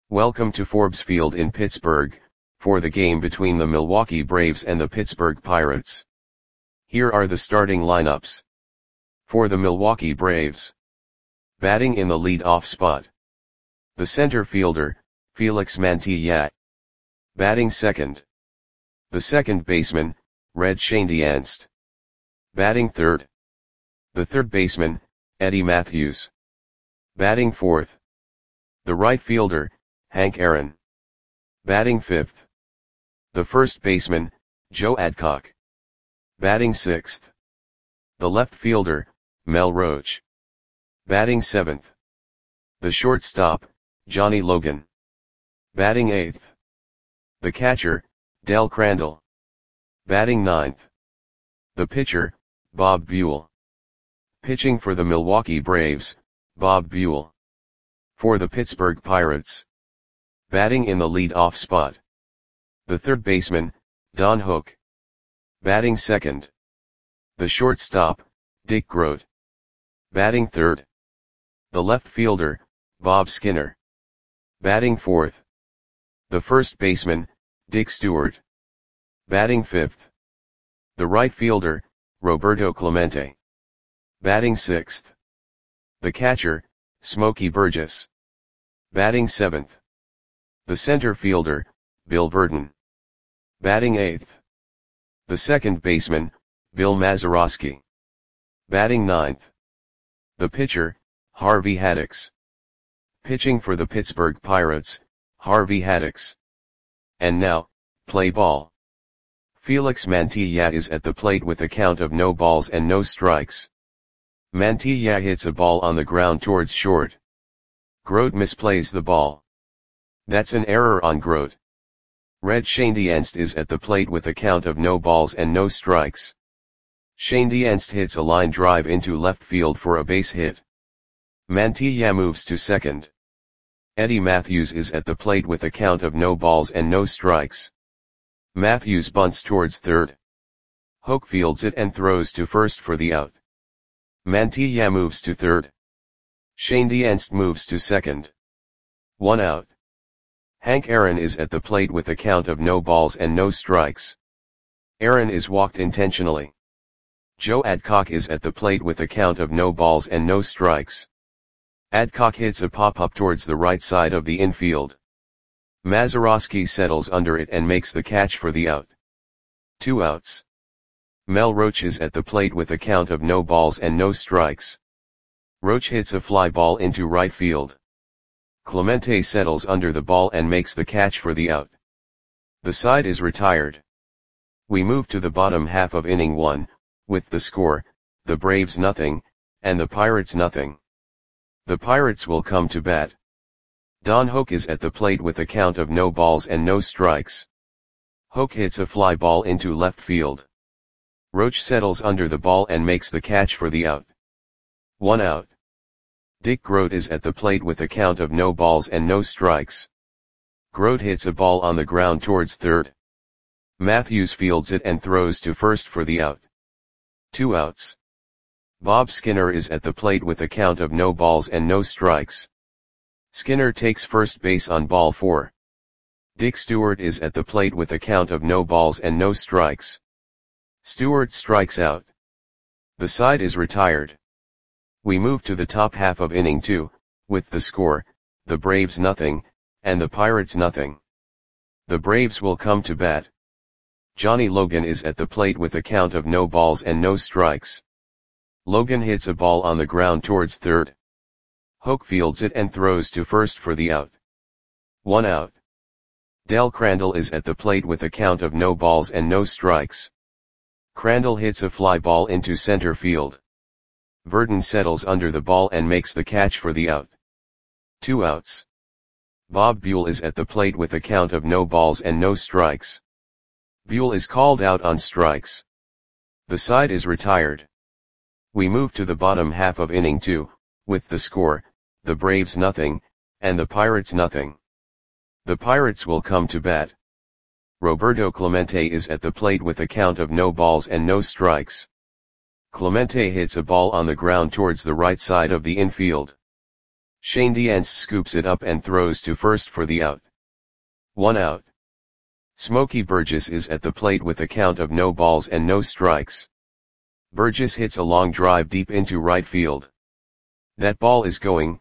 Welcome to Forbes Field in Pittsburgh, for the game between the Milwaukee Braves and the Pittsburgh Pirates. Here are the starting lineups. For the Milwaukee Braves. Batting in the lead-off spot. The center fielder, Felix Mantilla. Batting second. The second baseman, Red Schoendienst. Batting third. The third baseman, Eddie Mathews. Batting fourth. The right fielder, Hank Aaron. Batting fifth. The first baseman, Joe Adcock. Batting sixth. The left fielder, Mel Roach. Batting seventh. The shortstop, Johnny Logan. Batting eighth. The catcher, Del Crandall. Batting ninth. The pitcher, Bob Buell. Pitching for the Milwaukee Braves, Bob Buell. For the Pittsburgh Pirates. Batting in the lead-off spot. The third baseman, Don Hook. Batting second. The shortstop, Dick Groat. Batting third. The left fielder, Bob Skinner. Batting fourth. The first baseman, Dick Stewart. Batting fifth. The right fielder, Roberto Clemente. Batting sixth. The catcher, Smokey Burgess. Batting seventh. The center fielder, Bill Burton. Batting eighth. The second baseman, Bill Mazeroski. Batting ninth. The pitcher, Harvey Haddix. Pitching for the Pittsburgh Pirates, Harvey Haddix. And now, play ball. Felix Mantilla is at the plate with a count of no balls and no strikes. Mantilla hits a ball on the ground towards short. Groat misplays the ball. That's an error on Groat. Red Schoendienst is at the plate with a count of no balls and no strikes. Schoendienst hits a line drive into left field for a base hit. Mantilla moves to second. Eddie Mathews is at the plate with a count of no balls and no strikes. Mathews bunts towards third. Hook fields it and throws to first for the out. Mantilla moves to third. Schoendienst moves to second. 1 out. Hank Aaron is at the plate with a count of no balls and no strikes. Aaron is walked intentionally. Joe Adcock is at the plate with a count of no balls and no strikes. Adcock hits a pop-up towards the right side of the infield. Mazeroski settles under it and makes the catch for the out. 2 outs. Mel Roach is at the plate with a count of no balls and no strikes. Roach hits a fly ball into right field. Clemente settles under the ball and makes the catch for the out. The side is retired. We move to the bottom half of inning 1, with the score, the Braves nothing, and the Pirates nothing. The Pirates will come to bat. Don Hook is at the plate with a count of no balls and no strikes. Hook hits a fly ball into left field. Roach settles under the ball and makes the catch for the out. 1 out. Dick Groat is at the plate with a count of no balls and no strikes. Groat hits a ball on the ground towards third. Mathews fields it and throws to first for the out. 2 outs. Bob Skinner is at the plate with a count of no balls and no strikes. Skinner takes first base on ball 4. Dick Stewart is at the plate with a count of no balls and no strikes. Stewart strikes out. The side is retired. We move to the top half of inning 2, with the score, the Braves nothing, and the Pirates nothing. The Braves will come to bat. Johnny Logan is at the plate with a count of no balls and no strikes. Logan hits a ball on the ground towards third. Hook fields it and throws to first for the out. 1 out. Del Crandall is at the plate with a count of no balls and no strikes. Crandall hits a fly ball into center field. Burton settles under the ball and makes the catch for the out. 2 outs. Bob Buell is at the plate with a count of no balls and no strikes. Buell is called out on strikes. The side is retired. We move to the bottom half of inning 2, with the score, the Braves nothing, and the Pirates nothing. The Pirates will come to bat. Roberto Clemente is at the plate with a count of no balls and no strikes. Clemente hits a ball on the ground towards the right side of the infield. Shandienst scoops it up and throws to first for the out. 1 out. Smokey Burgess is at the plate with a count of no balls and no strikes. Burgess hits a long drive deep into right field. That ball is going,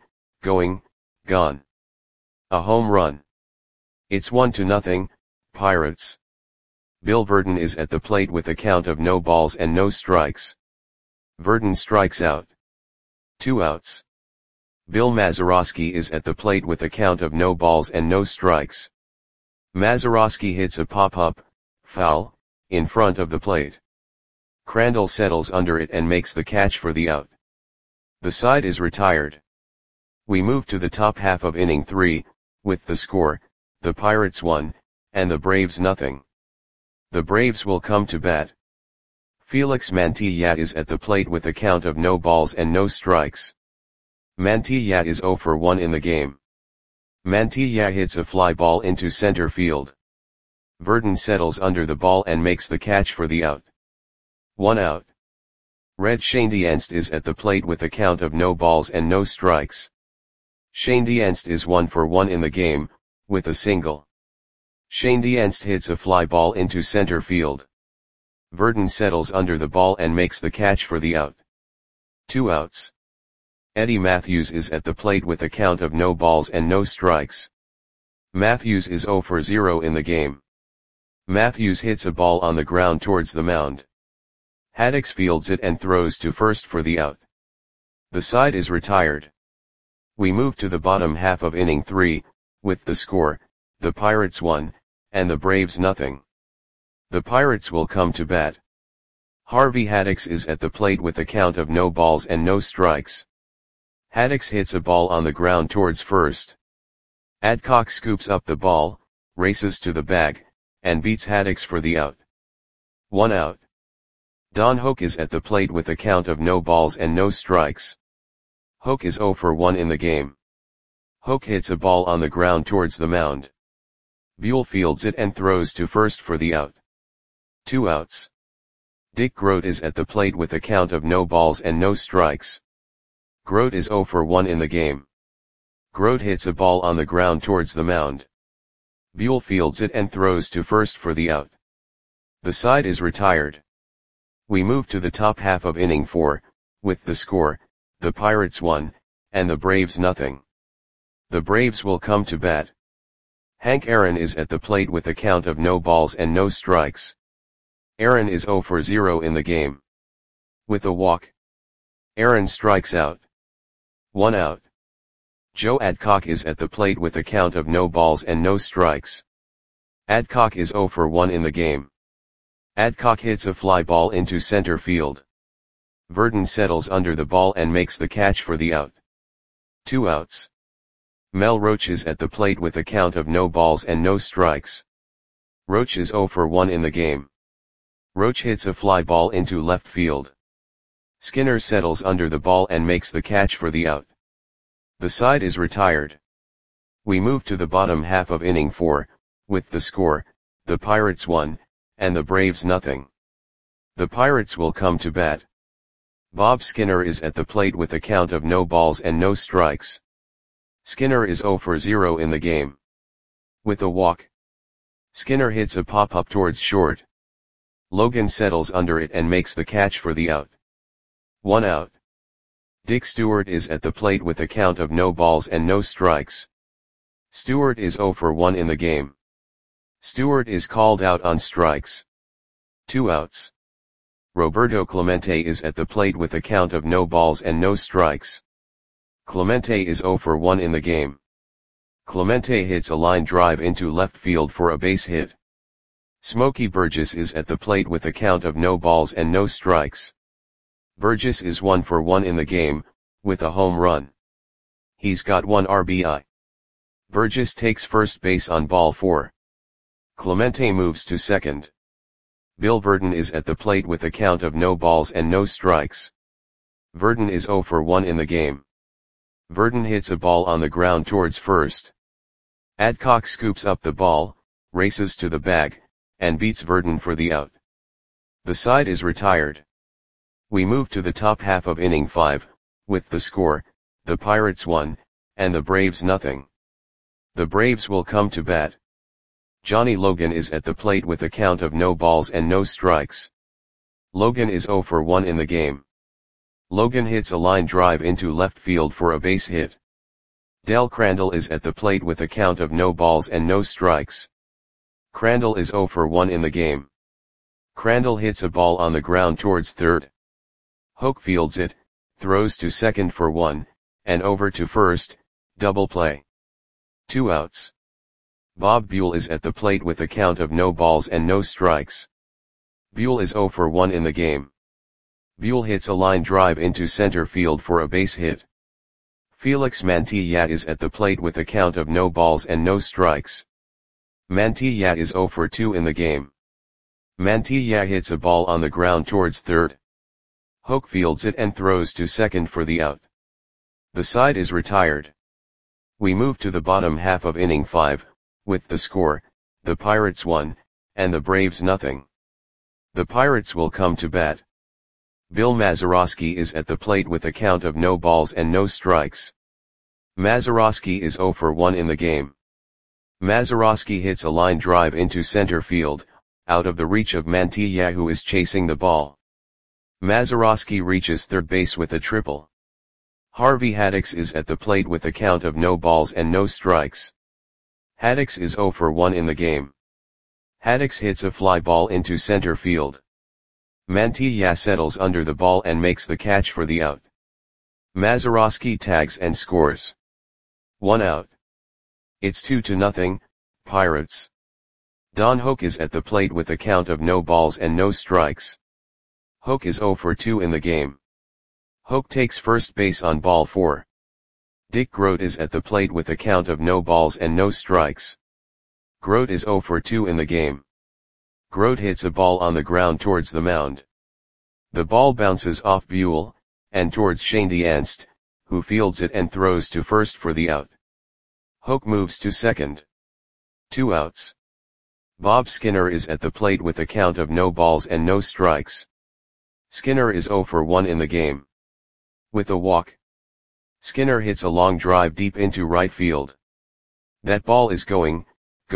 gone. A home run. It's 1-0, Pirates. Bill Virdon is at the plate with a count of no balls and no strikes. Virdon strikes out. 2 outs. Bill Mazeroski is at the plate with a count of no balls and no strikes. Mazeroski hits a pop-up, foul, in front of the plate. Crandall settles under it and makes the catch for the out. The side is retired. We move to the top half of inning 3, with the score, the Pirates 1, and the Braves nothing. The Braves will come to bat. Felix Mantilla is at the plate with a count of no balls and no strikes. Mantilla is 0 for 1 in the game. Mantilla hits a fly ball into center field. Virdon settles under the ball and makes the catch for the out. 1 out. Red Shandienst is at the plate with a count of no balls and no strikes. Shandienst is 1 for 1 in the game, with a single. Shandienst hits a fly ball into center field. Virdon settles under the ball and makes the catch for the out. 2 outs. Eddie Matthews is at the plate with a count of no balls and no strikes. Matthews is 0 for 0 in the game. Matthews hits a ball on the ground towards the mound. Haddix fields it and throws to first for the out. The side is retired. We move to the bottom half of inning 3, with the score, the Pirates 1, and the Braves nothing. The Pirates will come to bat. Harvey Haddix is at the plate with a count of no balls and no strikes. Haddix hits a ball on the ground towards first. Adcock scoops up the ball, races to the bag, and beats Haddix for the out. 1 out. Don Hoak is at the plate with a count of no balls and no strikes. Hoak is 0 for 1 in the game. Hoak hits a ball on the ground towards the mound. Buell fields it and throws to first for the out. 2 outs. Dick Grote is at the plate with a count of no balls and no strikes. Grote is 0 for 1 in the game. Grote hits a ball on the ground towards the mound. Buell fields it and throws to first for the out. The side is retired. We move to the top half of inning 4, with the score, the Pirates 1, and the Braves nothing. The Braves will come to bat. Hank Aaron is at the plate with a count of no balls and no strikes. Aaron is 0 for 0 in the game. With a walk, Aaron strikes out. 1 out. Joe Adcock is at the plate with a count of no balls and no strikes. Adcock is 0 for 1 in the game. Adcock hits a fly ball into center field. Virdon settles under the ball and makes the catch for the out. 2 outs. Mel Roach is at the plate with a count of no balls and no strikes. Roach is 0 for 1 in the game. Roach hits a fly ball into left field. Skinner settles under the ball and makes the catch for the out. The side is retired. We move to the bottom half of inning 4, with the score, the Pirates 1, and the Braves nothing. The Pirates will come to bat. Bob Skinner is at the plate with a count of no balls and no strikes. Skinner is 0 for 0 in the game. With a walk, Skinner hits a pop-up towards short. Logan settles under it and makes the catch for the out. 1 out. Dick Stewart is at the plate with a count of no balls and no strikes. Stewart is 0 for 1 in the game. Stewart is called out on strikes. 2 outs. Roberto Clemente is at the plate with a count of no balls and no strikes. Clemente is 0 for 1 in the game. Clemente hits a line drive into left field for a base hit. Smokey Burgess is at the plate with a count of no balls and no strikes. Burgess is 1 for 1 in the game, with a home run. He's got 1 RBI. Burgess takes first base on ball 4. Clemente moves to second. Bill Virdon is at the plate with a count of no balls and no strikes. Virdon is 0 for 1 in the game. Virdon hits a ball on the ground towards first. Adcock scoops up the ball, races to the bag, and beats Virdon for the out. The side is retired. We move to the top half of inning 5, with the score, the Pirates 1, and the Braves nothing. The Braves will come to bat. Johnny Logan is at the plate with a count of no balls and no strikes. Logan is 0 for 1 in the game. Logan hits a line drive into left field for a base hit. Del Crandall is at the plate with a count of no balls and no strikes. Crandall is 0 for 1 in the game. Crandall hits a ball on the ground towards third. Hoke fields it, throws to second for 1, and over to first, double play. 2 outs. Bob Buell is at the plate with a count of no balls and no strikes. Buell is 0 for 1 in the game. Buell hits a line drive into center field for a base hit. Felix Mantilla is at the plate with a count of no balls and no strikes. Mantilla is 0 for 2 in the game. Mantilla hits a ball on the ground towards third. Hoke fields it and throws to second for the out. The side is retired. We move to the bottom half of inning 5, with the score, the Pirates 1, and the Braves nothing. The Pirates will come to bat. Bill Mazeroski is at the plate with a count of no balls and no strikes. Mazeroski is 0 for 1 in the game. Mazeroski hits a line drive into center field, out of the reach of Mantilla who is chasing the ball. Mazeroski reaches third base with a triple. Harvey Haddix is at the plate with a count of no balls and no strikes. Haddix is 0 for 1 in the game. Haddix hits a fly ball into center field. Mantilla settles under the ball and makes the catch for the out. Mazeroski tags and scores. 1 out. It's 2-0, Pirates. Don Hoke is at the plate with a count of no balls and no strikes. Hoke is 0 for 2 in the game. Hoke takes first base on ball 4. Dick Groat is at the plate with a count of no balls and no strikes. Groat is 0 for 2 in the game. Groat hits a ball on the ground towards the mound. The ball bounces off Buell, and towards Shane DeAnst, who fields it and throws to first for the out. Hoke moves to second. 2 outs. Bob Skinner is at the plate with a count of no balls and no strikes. Skinner is 0 for 1 in the game. With a walk. Skinner hits a long drive deep into right field. That ball is gone.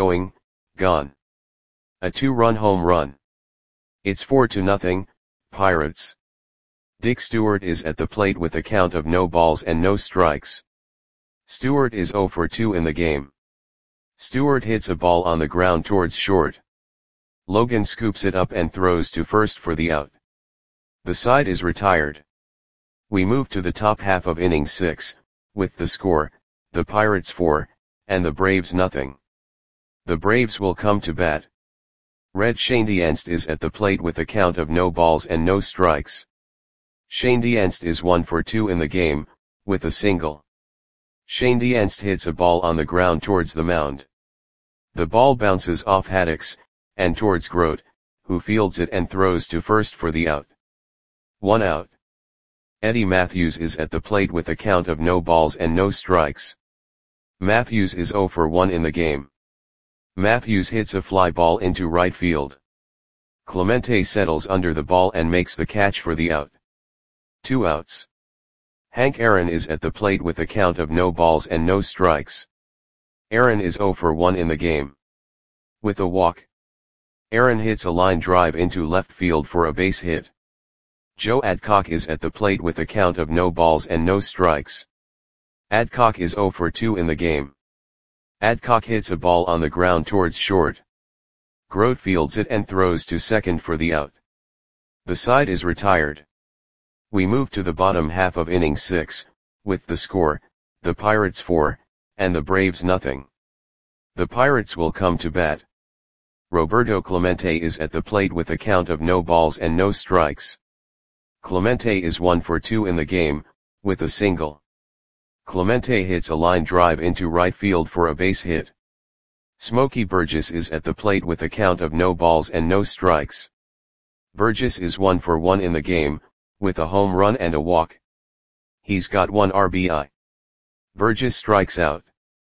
A 2-run home run. It's 4-0, Pirates. Dick Stewart is at the plate with a count of no balls and no strikes. Stewart is 0 for 2 in the game. Stewart hits a ball on the ground towards short. Logan scoops it up and throws to first for the out. The side is retired. We move to the top half of inning 6, with the score, the Pirates 4, and the Braves nothing. The Braves will come to bat. Red Shane DeAnst is at the plate with a count of no balls and no strikes. Shane DeAnst is 1 for 2 in the game, with a single. Shane DeAnst hits a ball on the ground towards the mound. The ball bounces off Haddix, and towards Groat, who fields it and throws to first for the out. 1 out. Eddie Matthews is at the plate with a count of no balls and no strikes. Matthews is 0 for 1 in the game. Matthews hits a fly ball into right field. Clemente settles under the ball and makes the catch for the out. 2 outs. Hank Aaron is at the plate with a count of no balls and no strikes. Aaron is 0 for 1 in the game. With a walk. Aaron hits a line drive into left field for a base hit. Joe Adcock is at the plate with a count of no balls and no strikes. Adcock is 0 for 2 in the game. Adcock hits a ball on the ground towards short. Groat fields it and throws to second for the out. The side is retired. We move to the bottom half of inning 6, with the score, the Pirates 4, and the Braves nothing. The Pirates will come to bat. Roberto Clemente is at the plate with a count of no balls and no strikes. Clemente is 1 for 2 in the game, with a single. Clemente hits a line drive into right field for a base hit. Smokey Burgess is at the plate with a count of no balls and no strikes. Burgess is 1 for 1 in the game, with a home run and a walk. He's got 1 RBI. Burgess strikes out.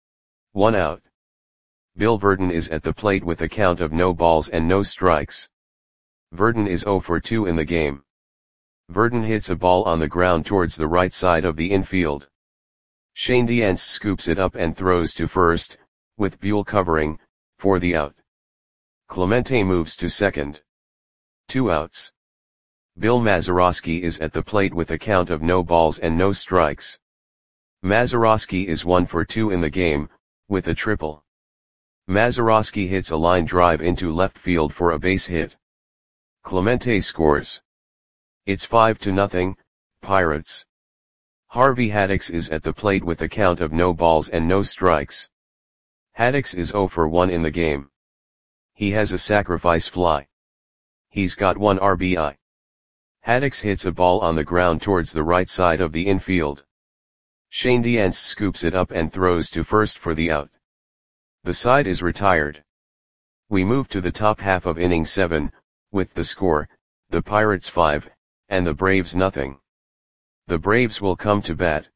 1 out. Bill Verdon is at the plate with a count of no balls and no strikes. Verdon is 0 for 2 in the game. Verdon hits a ball on the ground towards the right side of the infield. Shane Dienst scoops it up and throws to first, with Buell covering, for the out. Clemente moves to second. 2 outs. Bill Mazeroski is at the plate with a count of no balls and no strikes. Mazeroski is 1 for 2 in the game, with a triple. Mazeroski hits a line drive into left field for a base hit. Clemente scores. It's 5-0, Pirates. Harvey Haddix is at the plate with a count of no balls and no strikes. Haddix is 0 for 1 in the game. He has a sacrifice fly. He's got 1 RBI. Haddix hits a ball on the ground towards the right side of the infield. Shane Dienst scoops it up and throws to first for the out. The side is retired. We move to the top half of inning 7, with the score, the Pirates 5, and the Braves nothing. The Braves will come to bat.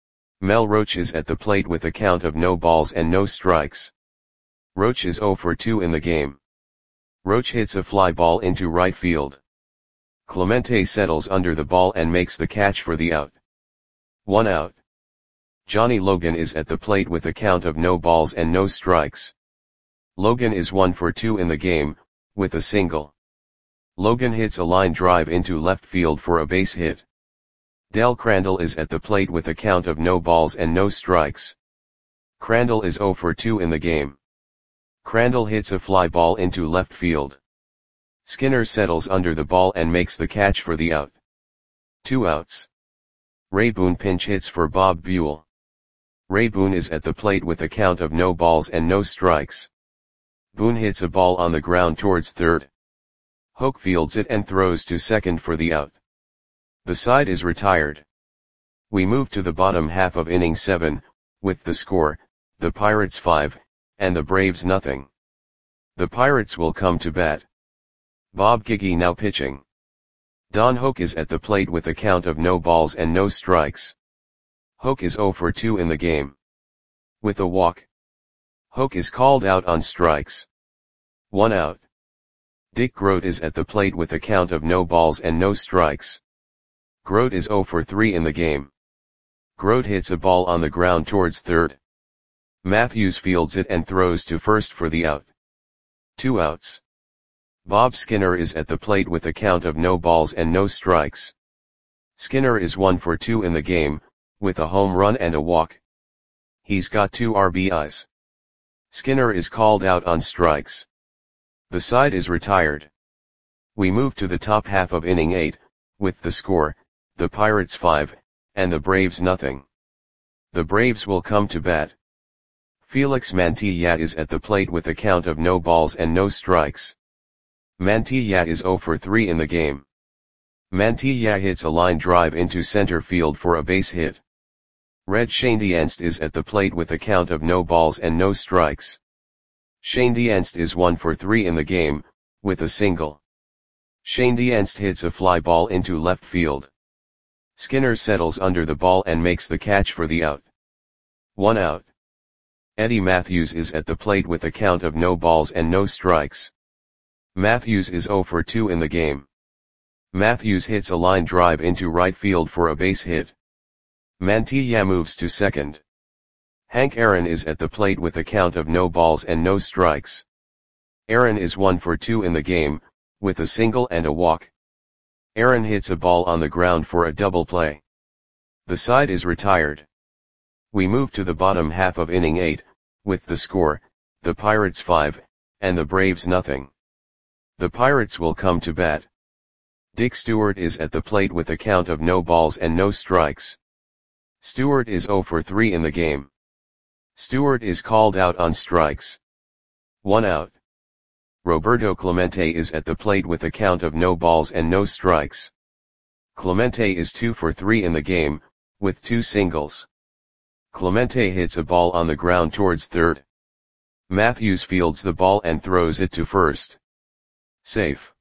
Mel Roach is at the plate with a count of no balls and no strikes. Roach is 0 for 2 in the game. Roach hits a fly ball into right field. Clemente settles under the ball and makes the catch for the out. 1 out. Johnny Logan is at the plate with a count of no balls and no strikes. Logan is 1 for 2 in the game, with a single. Logan hits a line drive into left field for a base hit. Del Crandall is at the plate with a count of no balls and no strikes. Crandall is 0 for 2 in the game. Crandall hits a fly ball into left field. Skinner settles under the ball and makes the catch for the out. 2 outs. Ray Boone pinch hits for Bob Buell. Ray Boone is at the plate with a count of no balls and no strikes. Boone hits a ball on the ground towards third. Hoke fields it and throws to second for the out. The side is retired. We move to the bottom half of inning 7, with the score, the Pirates 5, and the Braves nothing. The Pirates will come to bat. Bob Giggy now pitching. Don Hoke is at the plate with a count of no balls and no strikes. Hoke is 0 for 2 in the game. With a walk. Hoke is called out on strikes. 1 out. Dick Grote is at the plate with a count of no balls and no strikes. Grote is 0 for 3 in the game. Grote hits a ball on the ground towards third. Matthews fields it and throws to first for the out. 2 outs. Bob Skinner is at the plate with a count of no balls and no strikes. Skinner is 1 for 2 in the game, with a home run and a walk. He's got 2 RBIs. Skinner is called out on strikes. The side is retired. We move to the top half of inning 8, with the score, the Pirates 5, and the Braves nothing. The Braves will come to bat. Felix Mantilla is at the plate with a count of no balls and no strikes. Mantilla is 0 for 3 in the game. Mantilla hits a line drive into center field for a base hit. Red Shane Dienst is at the plate with a count of no balls and no strikes. Shane Dienst is 1 for 3 in the game, with a single. Shane Dienst hits a fly ball into left field. Skinner settles under the ball and makes the catch for the out. 1 out. Eddie Matthews is at the plate with a count of no balls and no strikes. Matthews is 0 for 2 in the game. Matthews hits a line drive into right field for a base hit. Mantilla moves to second. Hank Aaron is at the plate with a count of no balls and no strikes. Aaron is 1 for 2 in the game, with a single and a walk. Aaron hits a ball on the ground for a double play. The side is retired. We move to the bottom half of inning 8, with the score, the Pirates 5, and the Braves nothing. The Pirates will come to bat. Dick Stewart is at the plate with a count of no balls and no strikes. Stewart is 0 for 3 in the game. Stewart is called out on strikes. 1 out. Roberto Clemente is at the plate with a count of no balls and no strikes. Clemente is 2 for 3 in the game, with 2 singles. Clemente hits a ball on the ground towards third. Matthews fields the ball and throws it to first. Safe.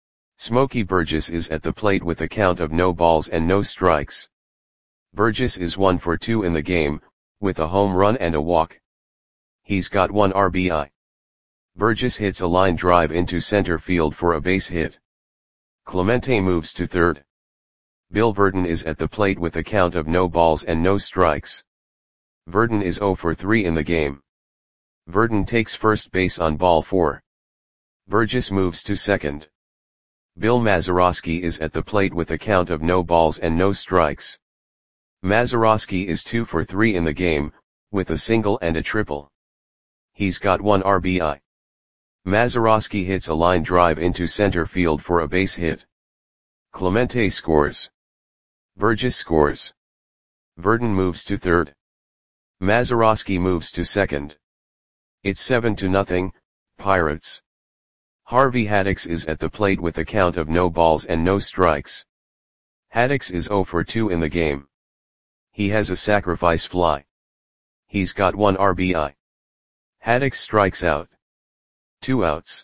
Smokey Burgess is at the plate with a count of no balls and no strikes. Burgess is 1 for 2 in the game, with a home run and a walk. He's got 1 RBI. Burgess hits a line drive into center field for a base hit. Clemente moves to third. Bill Verdon is at the plate with a count of no balls and no strikes. Verdon is 0 for 3 in the game. Verdon takes first base on ball 4. Burgess moves to second. Bill Mazeroski is at the plate with a count of no balls and no strikes. Mazeroski is 2 for 3 in the game, with a single and a triple. He's got 1 RBI. Mazeroski hits a line drive into center field for a base hit. Clemente scores. Burgess scores. Verdon moves to third. Mazeroski moves to second. It's 7-0, Pirates. Harvey Haddix is at the plate with a count of no balls and no strikes. Haddix is 0 for 2 in the game. He has a sacrifice fly. He's got 1 RBI. Haddix strikes out. 2 outs.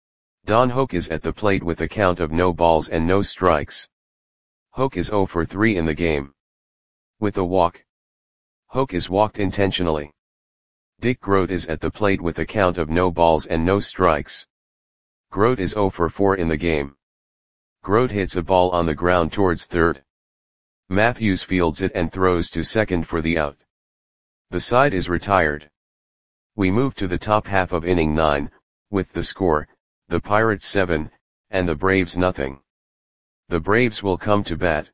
Don Hoke is at the plate with a count of no balls and no strikes. Hoke is 0 for 3 in the game. With a walk. Hoke is walked intentionally. Dick Groat is at the plate with a count of no balls and no strikes. Groat is 0 for 4 in the game. Groat hits a ball on the ground towards third. Matthews fields it and throws to second for the out. The side is retired. We move to the top half of inning 9, with the score, the Pirates 7, and the Braves nothing. The Braves will come to bat.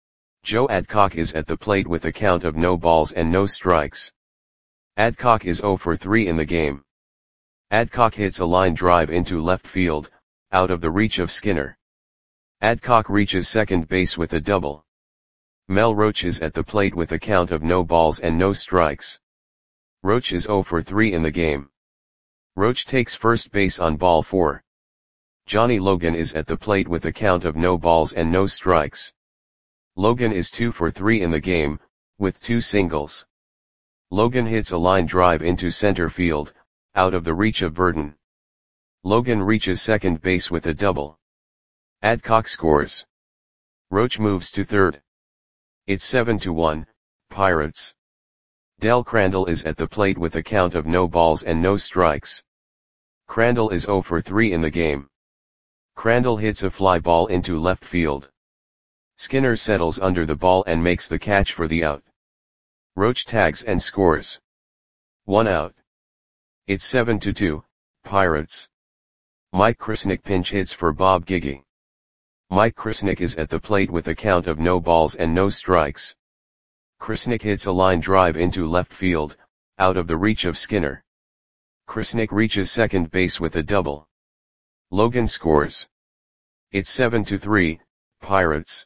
Joe Adcock is at the plate with a count of no balls and no strikes. Adcock is 0 for 3 in the game. Adcock hits a line drive into left field, out of the reach of Skinner. Adcock reaches second base with a double. Mel Roach is at the plate with a count of no balls and no strikes. Roach is 0 for 3 in the game. Roach takes first base on ball 4. Johnny Logan is at the plate with a count of no balls and no strikes. Logan is 2 for 3 in the game, with 2 singles. Logan hits a line drive into center field, out of the reach of Verdon. Logan reaches second base with a double. Adcock scores. Roach moves to third. It's 7-1, Pirates. Del Crandall is at the plate with a count of no balls and no strikes. Crandall is 0 for 3 in the game. Crandall hits a fly ball into left field. Skinner settles under the ball and makes the catch for the out. Roach tags and scores. 1 out. It's 7-2, Pirates. Mike Krisnick pinch hits for Bob Giggy. Mike Krisnick is at the plate with a count of no balls and no strikes. Krisnick hits a line drive into left field, out of the reach of Skinner. Krisnick reaches second base with a double. Logan scores. It's 7-3, Pirates.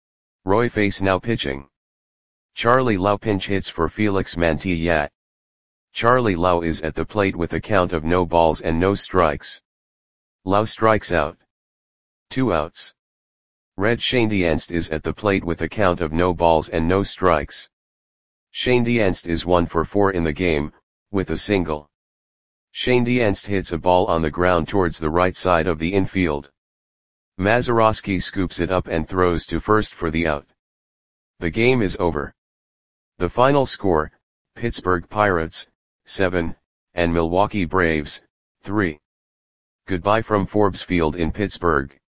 Roy Face now pitching. Charlie Lau pinch hits for Felix Mantilla. Charlie Lau is at the plate with a count of no balls and no strikes. Lau strikes out. 2 outs. Red Schoendienst is at the plate with a count of no balls and no strikes. Schoendienst is 1 for 4 in the game, with a single. Schoendienst hits a ball on the ground towards the right side of the infield. Mazeroski scoops it up and throws to first for the out. The game is over. The final score, Pittsburgh Pirates, 7, and Milwaukee Braves, 3. Goodbye from Forbes Field in Pittsburgh.